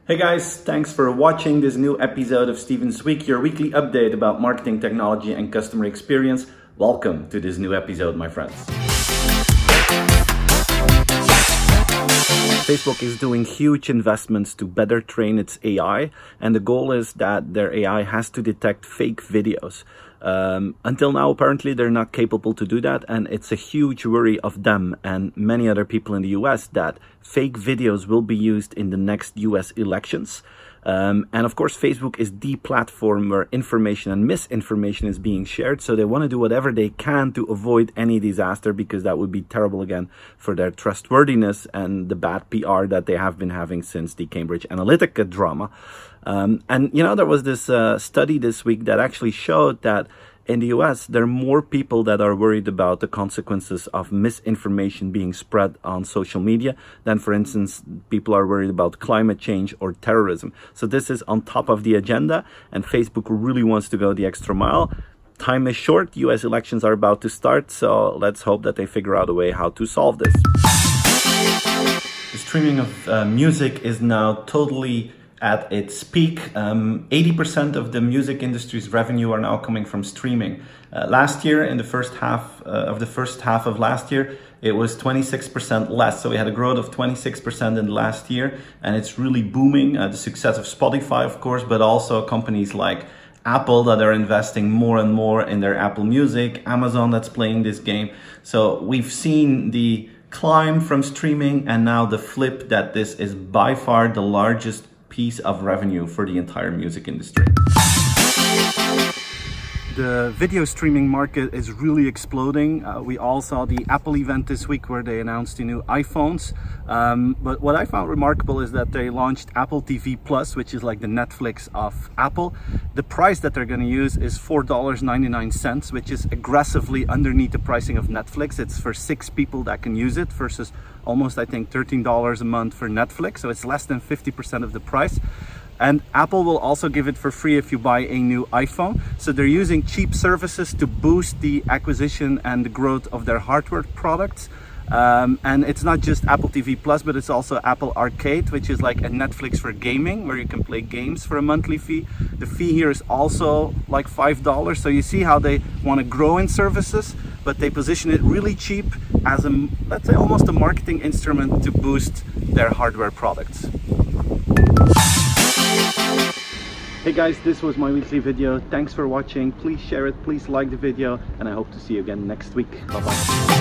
Hey guys, thanks for watching this new episode of Steven's Week, your weekly update about marketing, technology and customer experience. Welcome to this new episode, my friends. Facebook is doing huge investments to better train its AI, and the goal is that their AI has to detect fake videos. Until now, apparently, they're not capable to do that, and it's a huge worry of them and many other people in the US that fake videos will be used in the next US elections. And of course, Facebook is the platform where information and misinformation is being shared. So they want to do whatever they can to avoid any disaster, because that would be terrible again for their trustworthiness and the bad PR that they have been having since the Cambridge Analytica drama. And you know, there was this study this week that actually showed that in the US, there are more people that are worried about the consequences of misinformation being spread on social media than, for instance, people are worried about climate change or terrorism. So this is on top of the agenda, and Facebook really wants to go the extra mile. Time is short, US elections are about to start, so let's hope that they figure out a way how to solve this. The streaming of music is now totally at its peak. 80% of the music industry's revenue are now coming from streaming. Last year, in the first half of last year, it was 26% less. So we had a growth of 26% in the last year, and it's really booming. The success of Spotify, of course, but also companies like Apple that are investing more and more in their Apple Music, Amazon that's playing this game. So we've seen the climb from streaming, and now the flip that this is by far the largest piece of revenue for the entire music industry. The video streaming market is really exploding. We all saw the Apple event this week where they announced the new iPhones. But what I found remarkable is that they launched Apple TV Plus, which is like the Netflix of Apple. The price that they're going to use is $4.99, which is aggressively underneath the pricing of Netflix. It's for 6 people that can use it versus almost, I think, $13 a month for Netflix. So it's less than 50% of the price. And Apple will also give it for free if you buy a new iPhone. So they're using cheap services to boost the acquisition and the growth of their hardware products. And it's not just Apple TV Plus, but it's also Apple Arcade, which is like a Netflix for gaming, where you can play games for a monthly fee. The fee here is also like $5. So you see how they want to grow in services, but they position it really cheap as a, let's say, almost a marketing instrument to boost their hardware products. Hey guys, this was my weekly video. Thanks for watching. Please share it, please like the video, and I hope to see you again next week. Bye bye.